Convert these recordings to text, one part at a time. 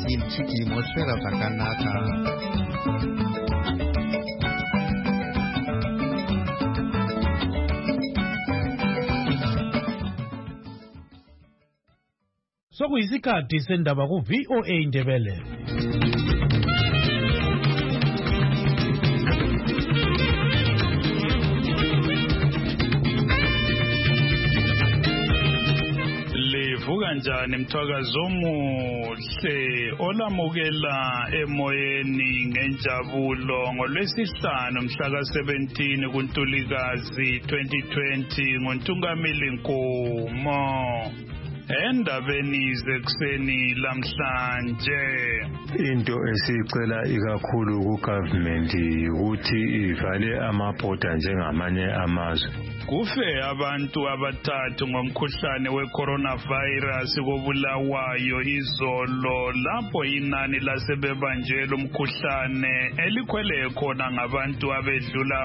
chigimosfera zvakanaka. Sokuyisikhathi sendaba ku VOA Ndebele. Livuka njani mthwakazo omuhle olamukela emoyeni ngenjabulo ngolwesihlanu mhla ka-17 kuNtulikazi 2020 nguNtungameli Nkomo. Endabeni zekuseni lamhlanje into esicela ikakhulu ku-government ukuthi ivale amabhoda njengamanye amazwe. Kufe abantu abathathu ngomkhuhlane we-coronavirus koBulawayo izolo lapho inani lasebebanjelwe umkhuhlane elikhwele khona ngabantu abedlula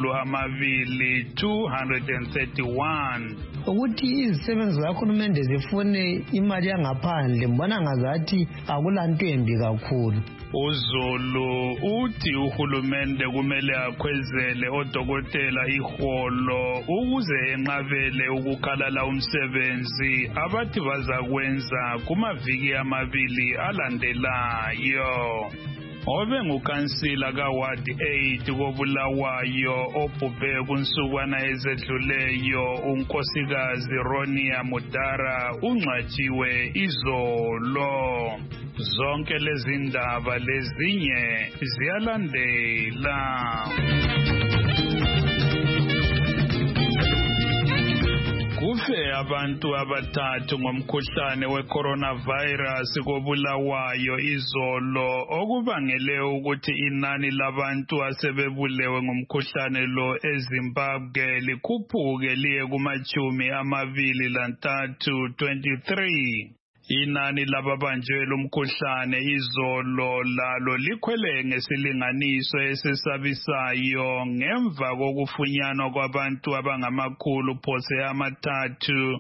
231. Ukuthi izisebenzi zikahulumende zifune imali yangaphandle mbona ngazathi akulanto embi kakhulu. uZulu uthi uhulumende kumele akhwezele odokotela iholo ukuze enqabele ukukhalala umsebenzi abathi bazakwenza kumaviki amabili alandelayo. Obe ngukansila kaWard 8 koBulawayo obhubhe kunsukwana ezedluleyo unkosikazi Ronia Mudara ungcwatshiwe izolo. Zonke lezi ndaba lezinye ziyalandela. Kufe abantu abathathu ngomkhuhlane we-coronavirus koBulawayo izolo okubangele ukuthi inani labantu asebebulewe ngomkhuhlane lo eZimbabwe likhuphuke liye kuma-23 23. Inani lababanjelwe umkhuhlane izolo lalo likhwele ngesilinganiso esisabisayo ngemva kokufunyanwa kwabantu abangamakhulu phose amathathu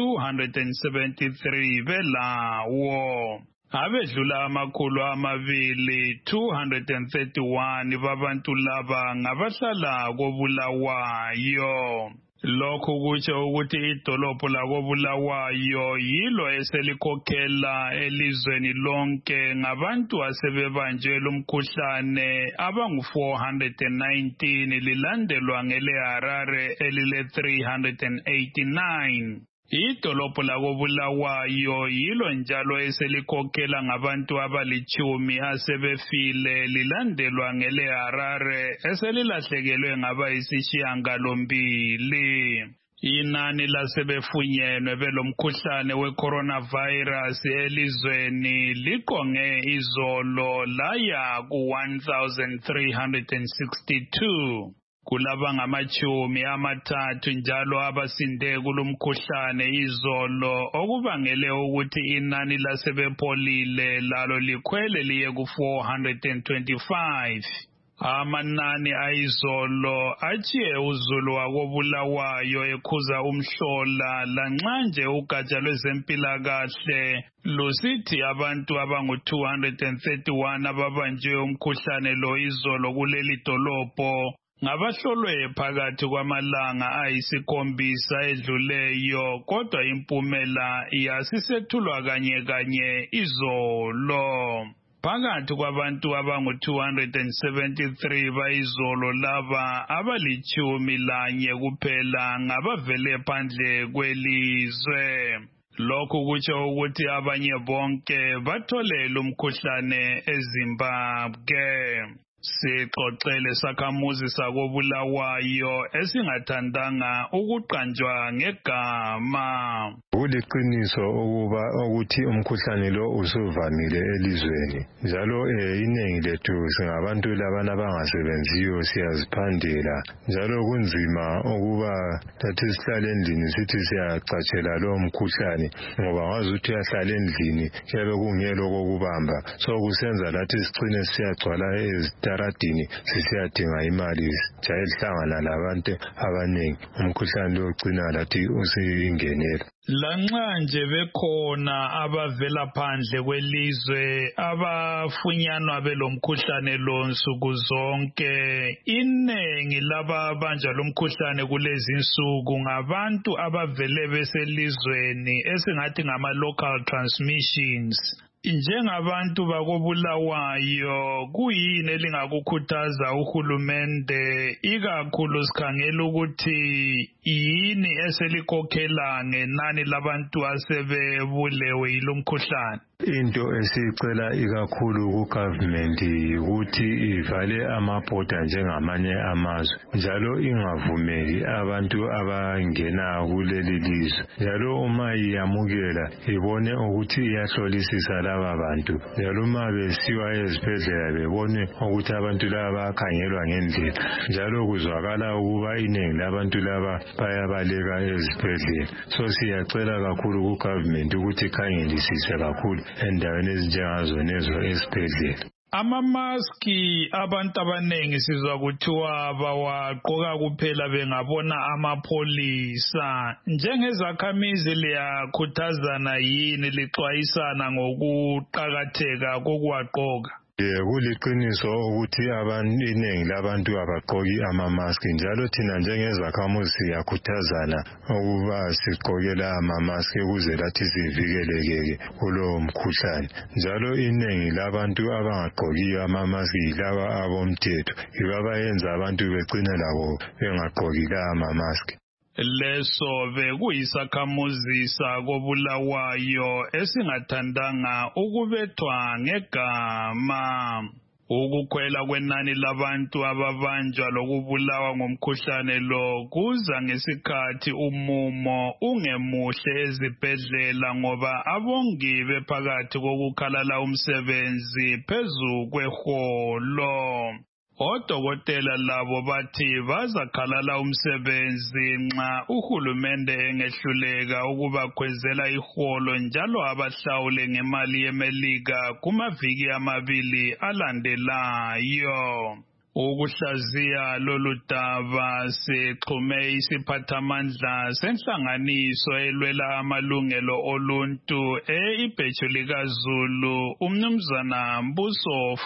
273 belawo. Abedlula amakhulu amabili 231 babantu laba ngabahlala koBulawayo. Lokhu kutsho ukuthi idolobho lakoBulawayo yilo eselikhokhela elizweni lonke ngabantu asebebanjelwe umkhuhlane abangu-419 lilandelwa ngeleHarare elile-389. Idolobho lakoBulawayo yilo njalo eselikhokhela ngabantu abalitshumi asebefile lilandelwa ngeleHarare eselilahlekelwe ngabayisishiyagalombili. Inani lasebefunyenwe belomkhuhlane we-coronavirus elizweni liqonge izolo laya ku-1,362. Kulaba ngamachumi amathathu njalo abasinde kulomkhuhlane izolo okubangele ukuthi inani lasebepholile lalo likhwele liye ku-425. Amanani ayizolo atshiye uZulu wakoBulawayo ekhuza umhlola lanxa nje ugatsha lwezempilakahle lusithi abantu abangu-231 ababanjwe umkhuhlane lo izolo kuleli dolobho ngabahlolwe phakathi kwamalanga ayisikhombisa edluleyo kodwa impumela yasisethulwa kanye izolo. Phakathi kwabantu abangu-273 bayizolo laba abalitshumi kuphela ngabavele phandle kwelizwe. Lokhu kutsho ukuthi abanye bonke batholele umkhuhlane eZimbabwe. Sixoxele sakhamuzi sakoBulawayo esingathandanga ukuqanjwa ngegama. Kuliqiniso ukuthi umkhuhlane lo usuvamile elizweni. Njalo iningi lethu singabantu labana abangasebenziyo siyaziphandela. Njalo kunzima ukuba lathi sihlale endlini sithi siyacatshela lo mkhuhlane ngoba ngazi ukuthi uyahlala endlini kuyabe kungelo kokubamba. So kusenza lathi sicine siyagcwala ezitolo emayaradini sisiyadinga imali sijayehlangana labantu abaningi umkhuhlane lo ugcina lathi usuyingenela. Lanxa nje bekhona abavela phandle kwelizwe abafunyanwa belomkhuhlane lo nsuku zonke, inengi lababanjwa lomkhuhlane kulezi insuku ngabantu abavele beselizweni esingathi ngama local transmissions. Njengabantu bakobulawayo kuyini elingakukhuthaza uhulumende ikakhulu sikhangela ukuthi yini eselikokhela ngenani labantu asebebulewe yilomkhuhlane? Into esicela ikakhulu ku-government ukuthi ivale amabhoda njengamanye amazwe njalo ingavumeli abantu abangena kuleli lizwe, njalo uma iyamukela ibone ukuthi iyahlolisisa laba bantu, njalo uma besiwa ezibhedlela bebone ukuthi abantu laba bakhangelwa ngendlela, njalo kuzwakala ukuba iningi labantu laba bayabaleka ezibhedlela. So siyacela kakhulu ku-government ukuthi ikhangelisise kakhulu endaweni ezinjengazonezo esibhedlela. Amamaski abantu abanengi sizwa kuthiwa bawagqoka kuphela bengabona amapholisa. Njengezakhamizi liyakhuthazana yini lixwayisana ngokuqakatheka kokuwagqoka? Kuliqiniso ukuthi iningi labantu abagqoki amamaski, njalo thina njengezakhamuzi siyakhuthazana ukuba sigqokela amamaski ukuze lathi sivikeleke kulowo mkhuhlane. Njalo iningi labantu abangagqokiyo amamaski yilaba abomthetho, yibo abayenza abantu begcine labo bengagqoki la amamaski. Leso bekuyisakhamuzi sakobulawayo esingathandanga ukubethwa ngegama. Ukukhwela kwenani labantu ababanjwa lokubulawa ngomkhuhlane lo kuza ngesikhathi umumo ungemuhle ezibhedlela ngoba abongi bephakathi kokukhalala umsebenzi phezu kweholo. Odokotela labo bathi bazakhalala umsebenzi nxa uhulumende engehluleka ukubakhwezela iholo njalo abahlawule ngemali yemelika kumaviki amabili alandelayo. Ukuhlaziya lolu daba sixhume isiphathamandla senhlanganiso elwela amalungelo oluntu ibheju likaZulu umnumzana Mbuso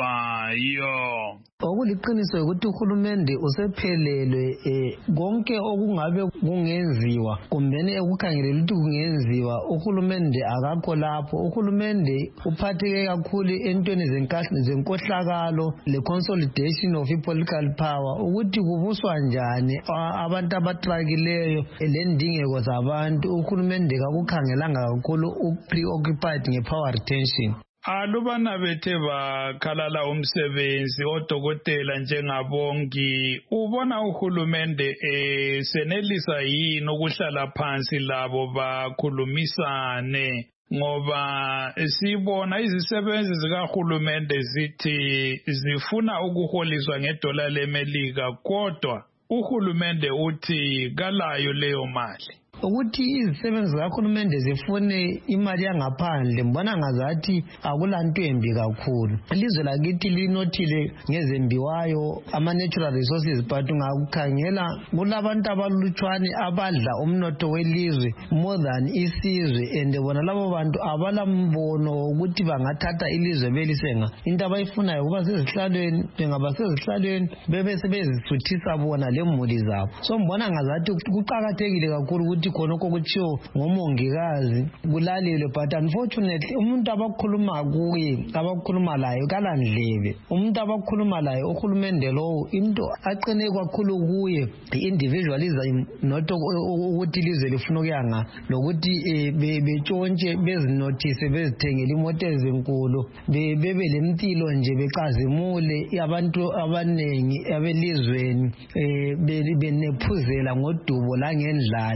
Fuzwayo. Okuliqiniso ukuthi uhulumende usephelelwe konke okungabe kungenziwa kumbeni ekukhangelele ukuthi kungenziwa uhulumende akakho lapho. Uhulumende uphatheke kakhulu entweni zenkohlakalo le consolidation of political power, ukuthi kubuswa njani abantu abatrakileyo lendingeko zabantu. Uhulumende kakukhangelanga kakhulu preoccupied ngepower retention. Alubana bethe bakhalala umsebenzi odokotela njengabongi, ubona uhulumende senelisa yini ukuhlala phansi labo bakhulumisane? Ngoba sibona izisebenzi zikahulumende zithi zifuna ukuholiswa ngedola lemelika, kodwa uhulumende uthi kalayo leyo mali. Ukuthi izisebenzi zikahulumende zifune imali yangaphandle mbona ngazathi akulanto embi kakhulu. Ilizwe lakithi linothile ngezembiwayo ama-natural resources, but ungakukhangela kulabantu abalutshwane abadla umnotho welizwe more than isizwe, and bona labo bantu abalambono ukuthi bangathatha ilizwe belisenga. Into abayifunayo kuba sezihlalweni, bengaba sezihlalweni bebe sebezisuthisa bona lemuli zabo. So mbona ngazathi kuqakathekile kakhulu ukuthi khonokho kutshiwo ngomongikazi kulalelwe, but unfortunately umuntu abakhuluma kuye abakhuluma layo kalandlebe. Umuntu abakhuluma layo uhulumende lowo into aqine kakhulu kuye individualism, not ukuthi ilizwe lifuna ukuyanga lokuthi betshontshe bezinothise bezithengele imoto ezinkulu bebe lempilo nje becazimule abantu abanengi abelizweni benephuzela ngodubo langendlala.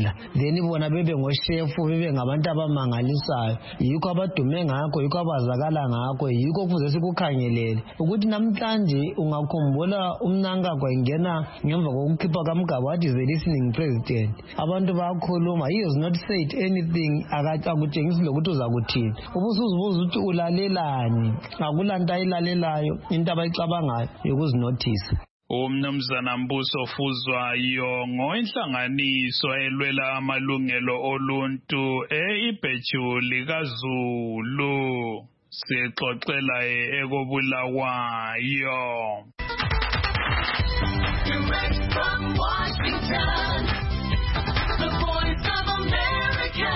then bona bebe ngoshefu bebe ngabantu abamangalisayo yikho abadume ngakho yikho abazakala ngakho yikho kufuze sikukhangelele ukuthi namhlanje ungakhumbula umnankagwa ingena ngemva kokukhipha kaMgaba wathi the listening president abantu bayakhuluma he has not said anything akutshengisi lokuthi uzakuthini ubusuzibuza ukuthi ulalelani akulanto ayilalelayo into abayicabangayo yokuzinothisa. Umnumzana Mbuso Fuzwayo ngoinhlanganiso elwela amalungelo oluntu eIbhejuli kaZulu sixoxela ekobulawayo. Direct from Washington, the Voice of America,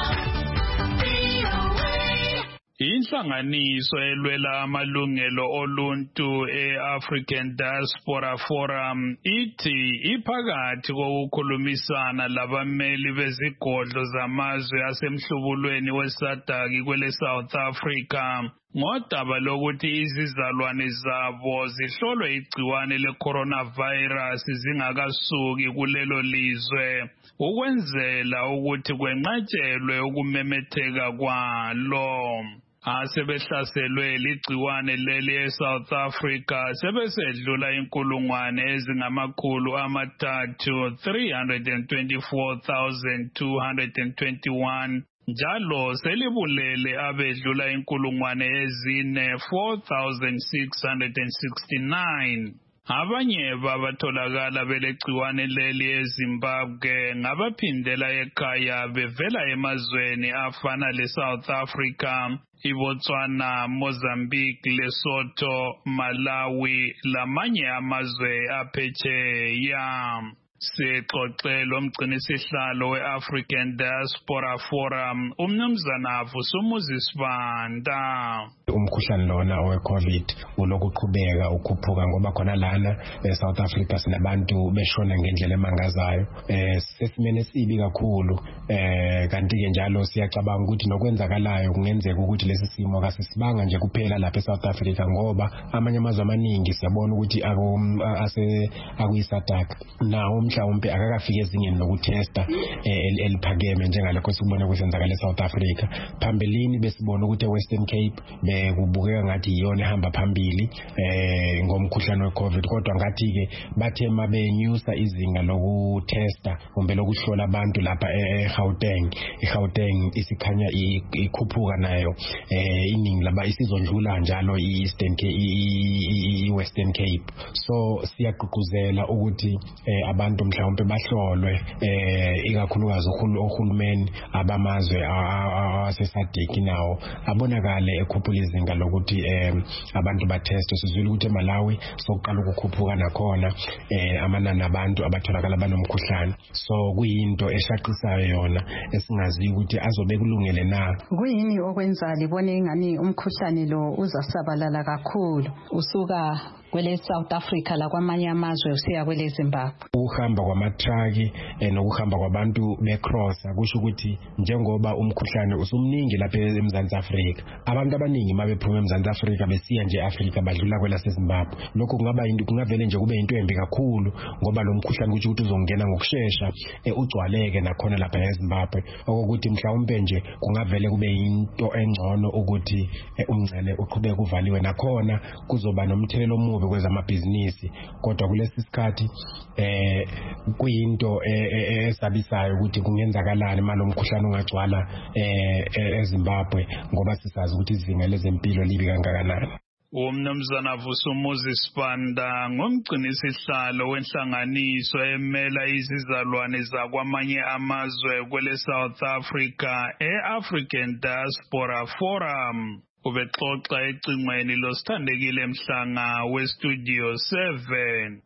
VOA. Inhlanganiso elwela amalungelo oluntu eAfrican Diaspora Forum ithi iphakathi kokukhulumisana labameli bezigodlo zamazwe asemhlubulweni weSADC kwele South Africa ngodaba lokuthi izizalwane zabo zihlolwe igciwane le-coronavirus zingakasuki kulelo lizwe ukwenzela ukuthi kwenqatshelwe ukumemetheka kwalo. Asebehlaselwe ligciwane leli eSouth Africa sebesedlula inkulungwane ezingamakhulu amathathu 324,221 njalo selibulele abedlula inkulungwane ezine 4,669. Abanye babatholakala belegciwane leli eZimbabwe ngabaphindela ekhaya bevela emazweni afana leSouth Africa, iBotswana, Mozambique, Lesotho, Malawi lamanye amazwe aphetsheya. Sixoxela umgcinisihlalo weAfrican Diaspora Forum umnumzana Vusumuzi Sibanda. Umkhuhlane lona owe-COVID ulokuqhubeka ukhuphuka ngoba khona lana eSouth Africa sinabantu beshona ngendlela emangazayo sesimene sibi kakhulu kanti-ke njalo siyacabanga ukuthi nokwenzakalayo kungenzeka ukuthi lesi simo kasisibanga nje kuphela lapha eSouth Africa ngoba amanye amazwe amaningi siyabona ukuthi akuyi-SADC nawo mhlawumbe akakafika ezingeni lokuthesta eliphakeme njengalokho sikubona kusenzakala eSouth Africa. Phambilini besibona ukuthi eWestern Cape kubukeka ngathi iyona ehamba phambili ngomkhuhlane weCovid kodwa ngathi-ke bathe mabenyusa izinga lokuthesta kumbe lokuhlola abantu lapha eGauteng isikhanya ikhuphuka nayo iningi laba isizondlula njalo iWestern Cape. So siyagqugquzela ukuthi abantu mhlawumbe bahlolwe ikakhulukazi ohulumeni abamazwe aseSADC nawo abonakale ekhuphula izinga lokuthi abantu batheste. Sizwile ukuthi eMalawi sokuqala ukukhuphuka nakhona amanani abantu abatholakala banomkhuhlane, so kuyinto eshaqisayo yona esingazi ukuthi azobe kulungele na. Kuyini okwenza libone ingani umkhuhlane lo uzasabalala kakhulu usuka kwele South Africa la kwamanye amazwe usiya kwele Zimbabwe? Ukuhamba kwamatruck nokuhamba kwabantu becrossa kusho ukuthi njengoba umkhuhlane usumningi lapha eMzansi Afrika, abantu abaningi mabephuma eMzansi Afrika besiya nje eAfrica badlula kwela seZimbabwe. Lokho kungavele nje kube into embi kakhulu ngoba lo mkhuhlane kuthi uzongena ngokusheshsha ugcwaleke nakhona lapha eZimbabwe, okuthi mhlawumbe nje kungavele kube into engcono ukuthi umngcele uqhubeke uvaliwe nakhona kuzoba nomthelelo omubi kwezamabhizinisi. Kodwa kulesi sikhathi kuyinto esabisayo ukuthi kungenzakalani malomkhuhlane ungagcwala eZimbabwe ngoba sisazi ukuthi izinga lezempilo libi kangakanani. Umnumzana Vusumuzi Sibanda ngumgcinisihlalo wenhlanganiso emela izizalwane zakwamanye amazwe kwele South Africa eAfrican Diaspora Forum. Ubexoxa ecingweni losithandekile Mhlanga weStudio 7.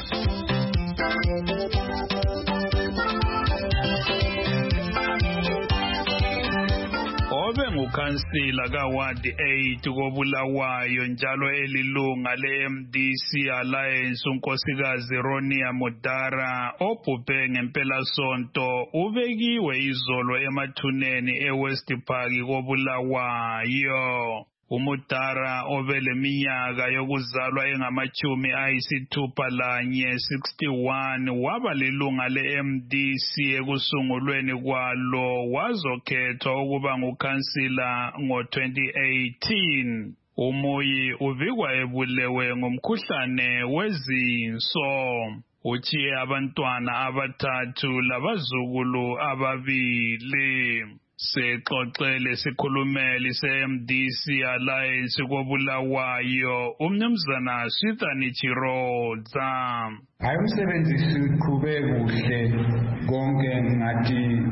Obe ngukhansila kaWadi 8 kobulawayo njalo elilunga leMDC Alliance unkosikazi Ronia Mudara obhubhe ngempelasonto ubekiwe izolo emathuneni eWest Park kobulawayo. uMutara obeleminyaka yokuzalwa engama-61 61 waba lilunga le-MDC ekusungulweni kwalo wazokhethwa ukuba ngukhansila ngo-2018. Umuyi uvikwa ebulewe ngomkhuhlane wezinso. Uchiye abantwana abathathu labazukulu ababili. Sexoxele sikhulumeli se-MDC Alliance koBulawayo umnumzana Swithani Chirodza. Ayumsebenzisi uqhube kuhle konke ngathi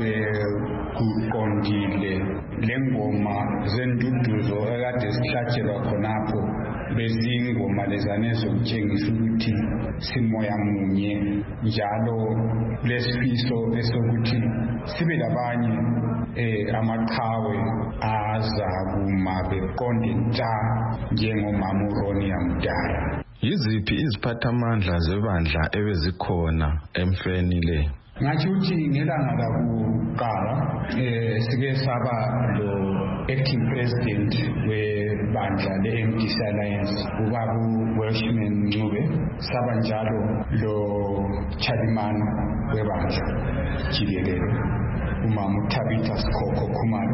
kuqondile lengoma zenduduzo ekade sihlatshelwa khonapho bezingoma lezane zokutshengisa ukuthi simoya munye njalo lesifiso esokuthi sibe labanye amaqhawe aza kuma beqonde nta njengomama uRonia Mudara. Yiziphi iziphathamandla zebandla ebezikhona emfeni le? Ngathi uthi ngelanga lakuqala sike saba lo acting president webandla le-MDC Alliance ubaba uWelshman Ncube, saba njalo lo chairman webandla jikelele umama uThabitha Sikhokho Khumalo,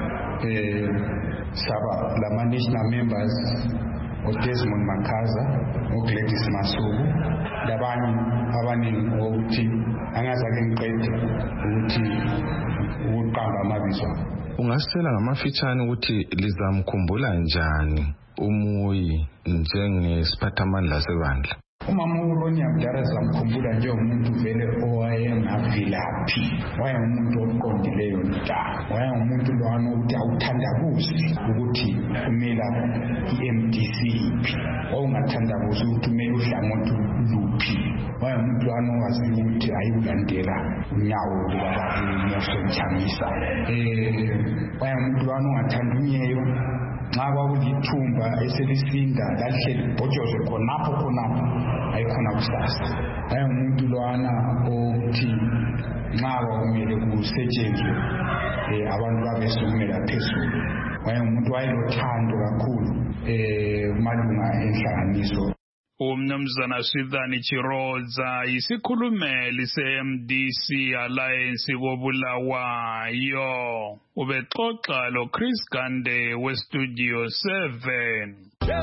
saba lama national members uDesmond Makaza, uGladys Masuku, labanye abaningi ukuthi angazake ngiqede ukuthi ukuqamba amabizo. Ungasitshela ngamafitshane ukuthi lizamkhumbula njani Umuyi njengesiphathamandla sebandla? Umama uRonia Mudara zamkhumbula njengomuntu vele owayengavilaphi, wayengumuntu oqondileyo nta, wayengumuntu lwana ukuthi awuthandabuzi ukuthi kumela i-MDC iphi, wawungathandabuzi ukuthi kumele uhlangothi luphi, wayengumuntu lwana owazi ukuthi ayikulandela unyawo lukababuMoso Ntshangisa, wayengumuntu lwana ongathanda unyeyo. Nxa kwakulithumba eselisinda lahleli libhotshozwe khonapho ayikhona kusasa. Wayengumuntu lwana othi nxa kwakumele kusetshenzwe abantu babesukumela phezulu. Wayengumuntu wayelothando kakhulu kumalunga enhlanganiso. Umnumzana Swithani Chirodza yisikhulumeli se-MDC Alliance koBulawayo. Ubexoxa lo Chris Gande weStudio 7.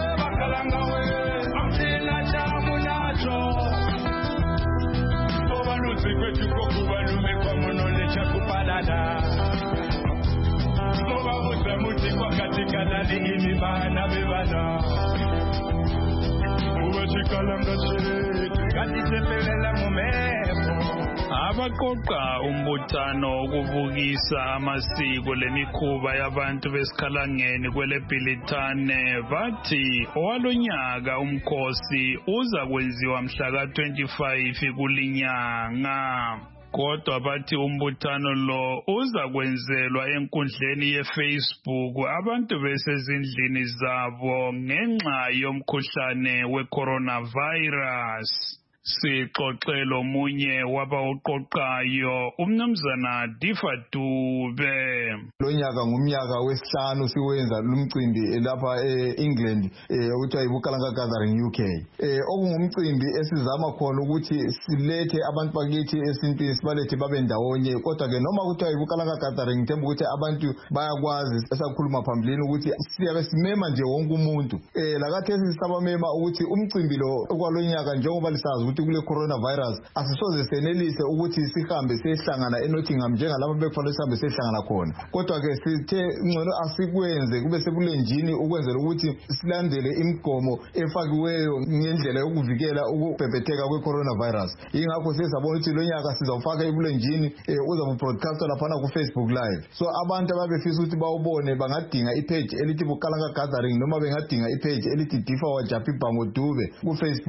Abaqoqa umbuthano wokuvukisa amasiko lemikhuba yabantu besikhalangeni kweleBhilitane bathi owalonyaka umkhosi uza kwenziwa mhla ka-25 kulinyanga. Kodwa bathi umbuthano lo uza kwenzelwa enkundleni yeFacebook abantu besezindlini zabo ngenxa yomkhuhlane we-coronavirus. Sixoxele omunye wabawuqoqayo umnumzana Difa Dube. Lonyaka ngumnyaka wesihlanu siwenza lumcimbi lapha eEngland okuthiwa yiBukalanga Gathering UK. Okungumcimbi esizama khona ukuthi silethe abantu bakithi esintwini sibalethe babe ndawonye, kodwa ke noma kuthiwa yiBukalanga Gathering ngithemba ukuthi abantu bayakwazi esakhuluma phambilini ukuthi siyabe simema nje wonke umuntu. Lakathesi sisabamema ukuthi umcimbi lo okwalonyaka njengoba lisazi ukuthi kule coronavirus asisoze senelise ukuthi sihambe sehlangana eNottingham njengalapho bekufanele sihambe sehlangana khona, kodwa ke sithe ngcono asikwenze kube sebulenjini ukwenzela ukuthi silandele imigomo efakiweyo ngendlela yokuvikela ukubhebhetheka kwe-coronavirus. Yingakho sesabona ukuthi lo nyaka sizawufaka ebulenjini uzabe broadcast laphana ku-Facebook live, so abantu ababefisa ukuthi bawubone bangadinga ipage elithi Bukalanga Gathering noma bengadinga ipage elithi Difa Wajapi Bhango Dube ku-Facebook.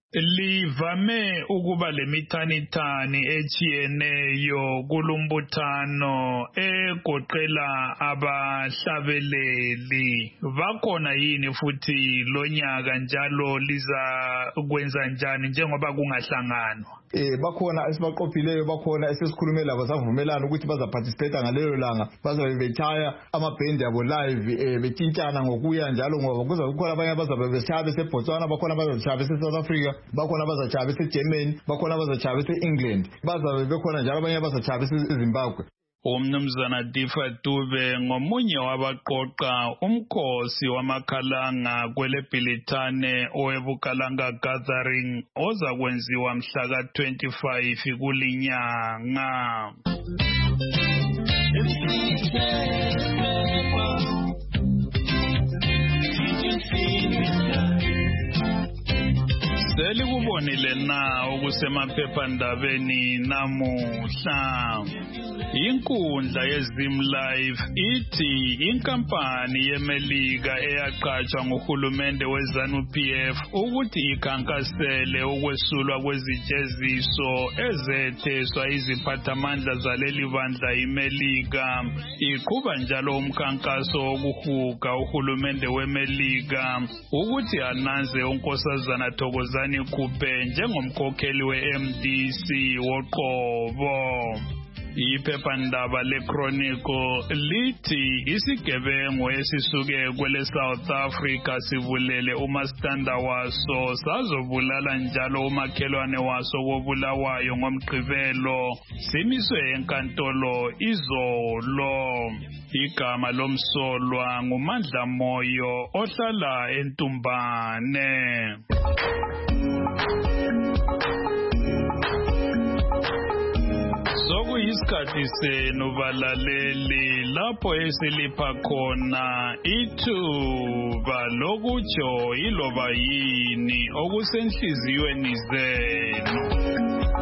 livame ukuba lemithanithani echiyeneyo kulumbuthano egoqela abahlabeleli. Bakhona yini futhi lonyaka njalo liza kwenza njani njengoba kungahlanganwa? Bakhona esibaqophileyo, bakhona esesikhulume labo savumelana ukuthi bazaparticipate ngalelo langa, bazabe bechaya amabhendi abo live, betshintshana ngokuya njalo, ngoba kukhona abanye abazabe bechaya beseBotswana, bakhona abazachaya bese-South Africa, bakhona abazachaya bese-Germany, bakhona abazachaya bese-England, bazabe bekhona njalo abanye abazachaya bese-Zimbabwe. Umnumzana Difa Dube ngomunye wabaqoqa umkhosi wamakhalanga kweleBhilithane owebukalanga gathering oza kwenziwa mhla ka-25 kulinyanga. Selikubonile na okusemaphephandabeni namuhla. Inkundla yeZimLive ithi inkampani yeMelika eyaqatshwa nguhulumende weZanu-PF ukuthi ikhankasele ukwesulwa kwezijeziso ezetheswa iziphathamandla zaleli bandla iMelika. Iqhuba njalo umkhankaso wokuhuga uhulumende weMelika ukuthi ananze unkosazana Thokozani Khuphe njengomkhokheli we-MDC woqobo. Iphephandaba leChronicle lithi isigebengu esisuke kwele South Africa sivulele umasitanda waso sazobulala njalo umakhelwane waso wobulawayo ngomgqibelo simiswe enkantolo izolo. Igama lomsolwa nguMandla Moyo ohlala eNtumbane. Sokuyisikhathi senu balaleli lapho esilipha khona ithuba lokutsho iloba yini okusenhliziyweni zenu.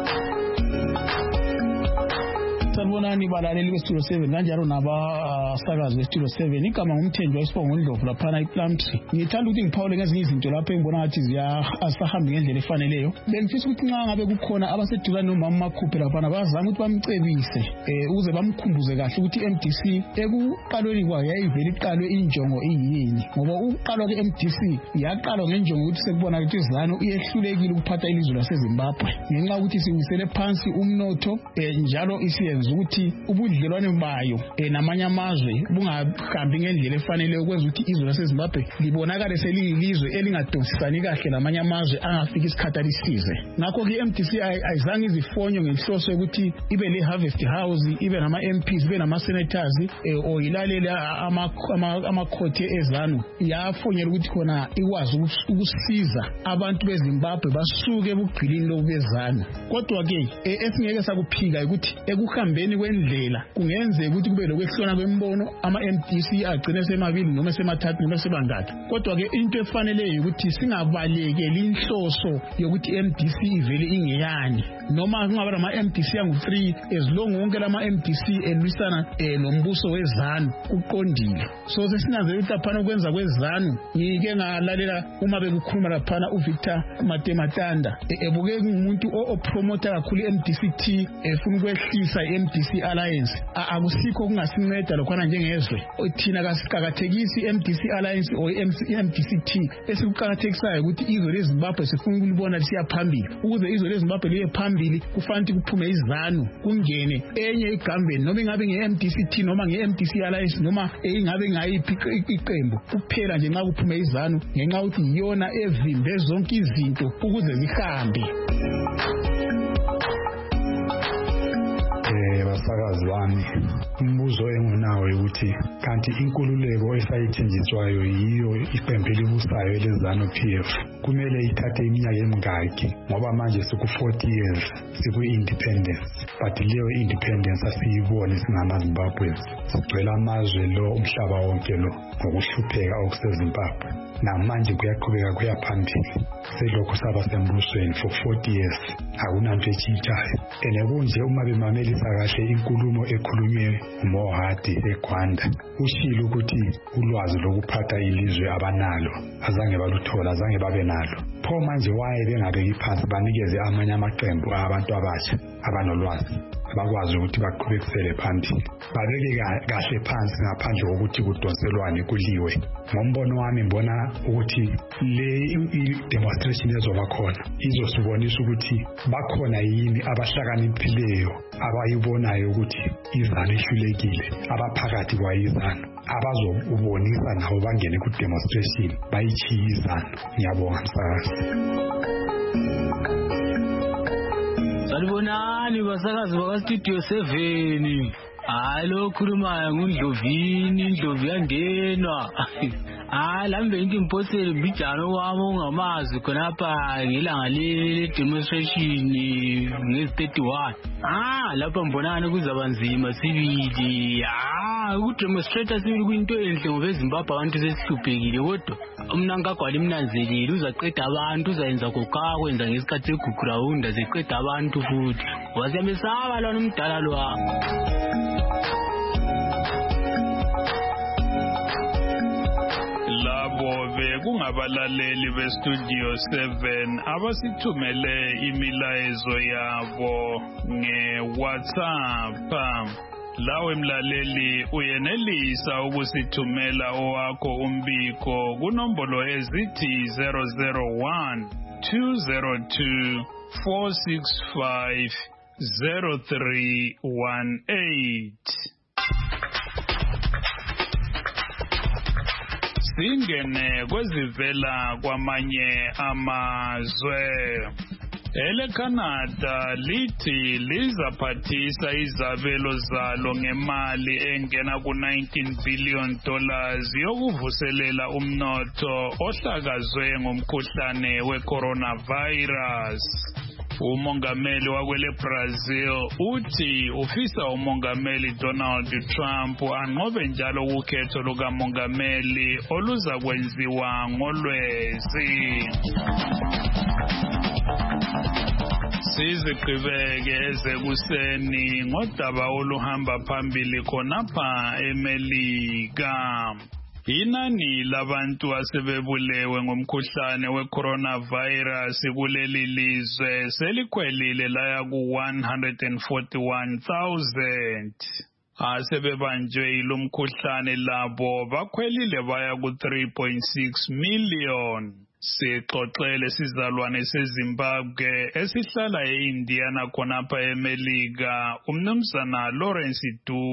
Sanibonani balaleli beStudio 7 kanjalo nabasakazi beStudio 7. Igama ngumthenjwa isibongo Ndlovu laphana ePlumtree. Ngithanda ukuthi ngiphawule ngezinye izinto lapho engibona ngathi asahambi ngendlela efaneleyo. Bengifisa ukuthi nxa ngabe kukhona abaseduzane nomama Makhuphe laphana bazama ukuthi bamcebise ukuze bamkhumbuze kahle ukuthi MDC ekuqalweni kwayo yayivele iqalwe injongo iyini. Ngoba ukuqalwa ke-MDC yaqalwa ngenjongo ukuthi sekubona ukuthi iZanu iyehlulekile ukuphatha ilizwe laseZimbabwe ngenxa ukuthi siwisele phansi umnotho njalo isiyenza ukuthi ubudlelwane bayo namanye amazwe bungahambi ngendlela efanele ukwenza ukuthi izwe laseZimbabwe libonakale seliyilizwe elingadonsisani kahle namanye amazwe angafika isikhathi alisize. Ngakho ke MDC ayizange izifonyo ngenhloso ukuthi ibe le harvest house, ibe nama MPs, ibe nama senators o ilalele amakhothe eZanu. Yafonyela ukuthi khona ikwazi ukusiza abantu beZimbabwe basuke ebugqilini lobeZanu. Kodwa ke esingeke sakuphika ukuthi ekuhambeni kwendlela kungenzeka ukuthi kube lokwehlona kwembono ama-MDC agcine semabili noma semathathu noma sebantathu. Kodwa ke into efaneleyo ukuthi singabalekeli inhloso yokuthi MDC ivele ingeyani noma kungaba nama-MDC angu-3 as long wonke lama-MDC elwisana nombuso weZanu kuqondile. So sesinanzela ukuthi laphana ukwenza kweZanu ngike ngalalela uma bekukhuluma laphana uVictor Matematanda ebuke ngumuntu opromota kakhulu i-MDC-T efuna ukwehlisa i-MDC Alliance. Akusikho kungasinceda lokhana njengezwe thina kasiqakathekisi i-MDC Alliance or i-MDC-T. Esikuqakathekisayo ukuthi izwe leZimbabwe sifuna ukulibona lisiya phambili. Ukuze izwe leZimbabwe liye phambili kufanele kuphume iZanu kungene enye igambeni noma ingabe nge-MDC-T noma nge-MDC Alliance noma ingabe ngayiphi iqembu kuphela nje nxa kuphume iZanu ngenxa ukuthi yiyona evimbe zonke izinto ukuze zihambe. Basakazi bami, umbuzo engunawo ukuthi kanti inkululeko esayithenjiswayo yiyo iqembu elibusayo eleZanu-PF kumele ithathe iminyaka emingaki ngoba manje siku-40 years siku-independence, but leyo independence asiyiboni singamaZimbabweans. Sigcwele amazwe lo umhlaba wonke lo ngokuhlupheka okuseZimbabwe. Namanje kuyaqhubeka kuya phambili selokhu saba sembusweni for 40 years akunanto etshintshayo. Kunje uma bemamelisa kahle inkulumo ekhulunywe nguMohadi eGwanda ushilo ukuthi ulwazi lokuphatha ilizwe abanalo azange baluthola, azange babe nalo. Pho manje waye bengabeki phansi banikeze amanye amaqembu abantu abasha abanolwazi abakwazi ukuthi baqhubekisele phambili. Babeke kahle phansi ngaphandle kokuthi kudonselwane kuliwe. Ngombono wami ngibona ukuthi le demonstration ezoba khona izosibonisa ukuthi bakhona yini abahlakaniphileyo abayibonayo ukuthi izana ihlulekile abaphakathi kwayizana abazobonisa nabo bangene ku demonstration bayichiye izana. Ngiyabonga msakazi. Salibonani basakazi baka Studio 7. Lo khulumayo nguNdlovini, Indlovu yangenwa. Lambe into impossible mbijano wami ongamazi khonapha ngelanga le demonstration ngezi31. Lapha mbonana kuzabanzima sibili. Ukudemonstrate sibili kuyinto enhle ngoba eZimbabwe abantu sesihluphekile kodwa umnankagwala imnanzelile uzaqeda abantu uzayenza kokakwenza ngesikhathi segugurawunda zeqeda abantu futhi. Wasiyamesaba lona umdala lwa. Kungabalaleli beStudio 7 abasithumele imilayezo yabo ngeWhatsApp. Lawe mlaleli uyenelisa ukusithumela owakho umbiko kunombolo ezithi 001 202 465 0318. Singene kwezivela kwamanye amazwe. EleCanada lithi lizaphathisa izabelo zalo ngemali engena ku$19 billion yokuvuselela umnotho ohlakazwe ngomkhuhlane weCoronavirus. Umongameli wakwele Brazil uthi ufisa umongameli Donald Trump anqobe njalo ukhetho lukamongameli oluza kwenziwa ngoLwezi. Siziqhubeke ezekuseni ngodaba oluhamba phambili khonapha eMelika. Inani labantu asebebulewe ngomkhuhlane weCoronavirus kuleli lizwe selikhwelile laya ku-141,000. Asebebanjwe yilomkhuhlane labo bakhwelile baya ku-3.6 million. Sixoxele sizalwane seZimbabwe esihlala eIndiana khonapha eMelika umnumzana Lawrence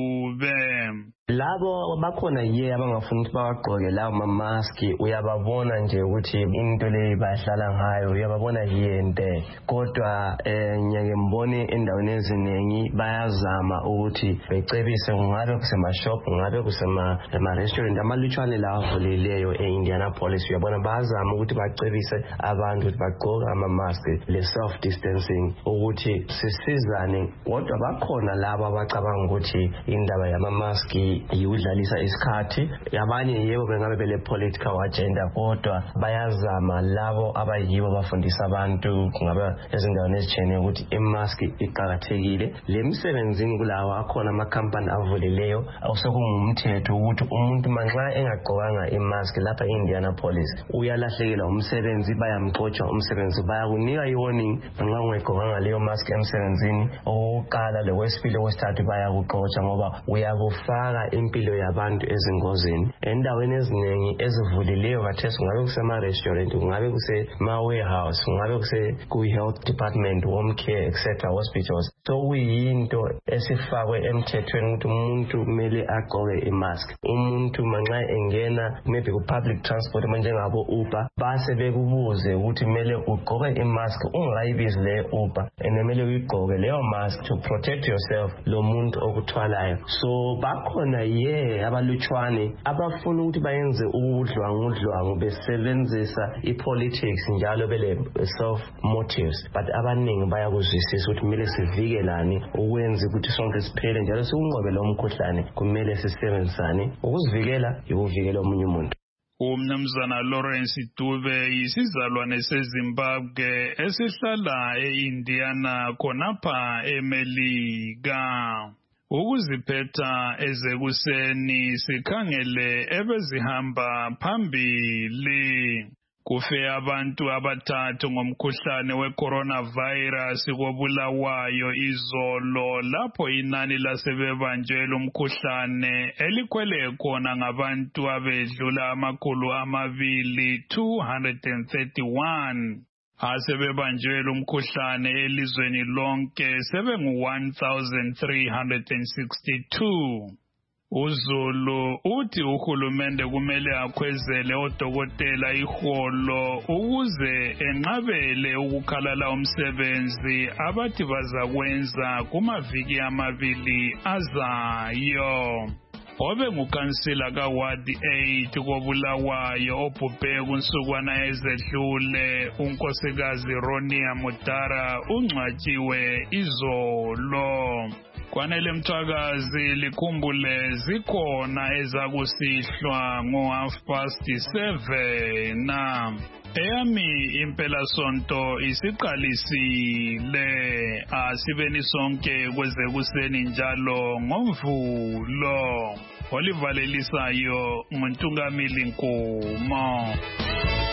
Dube. Labo bakhona abangafuni ukuthi bawagqoke lawo mamaski uyababona nje ukuthi into le bahlala ngayo uyababona yente kodwa nyake mbone endaweni eziningi bayazama ukuthi becebise ngabe kusemashop ngabe kusema restaurant amalutshwane la avulileyo eIndianapolis uyabona bayazama ukuthi bacebise abantu ukuthi bagqoke amamaski le self distancing ukuthi sisizane kodwa bakhona labo abacabanga ukuthi indaba yamamaski yudlalisa isikhathi yabanye yebo bengabe bele political agenda kodwa bayazama labo abayibo bafundisa abantu kungabe ezindaweni ezitshene ukuthi imask iqhakathekile lemsebenzini kulawa akhona amakhampani avulileyo awusekungumthetho ukuthi umuntu manxa engagqokanga imask lapha eIndianapolis uyalahlekelwa umsebenzi bayamxotsha umsebenzi bayakunika iwarning manxa ungagqokanga leyo mask emsebenzini oqala lewesibili wesithathu bayakuxotsha ngoba uyakufaka impilo yabantu ezingozini endaweni eziningi ezivulileyo kathesi ngabe kusema restaurant ngabe kusema warehouse ngabe ku health department home care etc hospitals so kuyinto esifakwe emthethweni ukuthi umuntu kumele agqoke imask umuntu manxa engena maybe ku public transport manje ngabo Uber base bekubuze ukuthi kumele ugqoke imask ungayibizi le Uber enemele uyigqoke leyo mask to protect yourself lo muntu okuthwalayo so bakhona abalutshwane abafuna ukuthi bayenze udlwangu besebenzisa ipolitics njalo bele self motives but abaningi bayakuzwisisa ukuthi kumele sivikelane ukwenza ukuthi sonke siphele njalo sikunqobe lo mkhuhlane kumele sisebenzisane ukuzivikela ukuvikela omunye umuntu. Umnumzana Lawrence Dube yisizalwane seZimbabwe esihlala eIndiana khonapha eMelika. Ukuziphetha ezekuseni sikhangele ebezihamba phambili. Kufe abantu abathathu ngomkhuhlane we-coronavirus kobulawayo izolo lapho inani lasebebanjwe lumkhuhlane elikhwele khona ngabantu abedlula 231. Asebebanjwe lumkhuhlane elizweni lonke sebengu-1,362. uZulu uthi uhulumende kumele akhwezele odokotela iholo ukuze enqabele ukukhalala umsebenzi abathi bazakwenza kumaviki amabili azayo. Obe ngukansila kaWard 8 kobulawayo obhubhe kunsukwana ezedlule unkosikazi Ronia Mutara ungcwatshiwe izolo. Kwanele Mthwakazi likhumbule zikhona ezakusihlwa ngo7:30. Eyami impela sonto isiqalisile. Asibeni sonke kweze kuseni njalo ngomvulo. Olivalelisayo nguNtungamili Nkomo.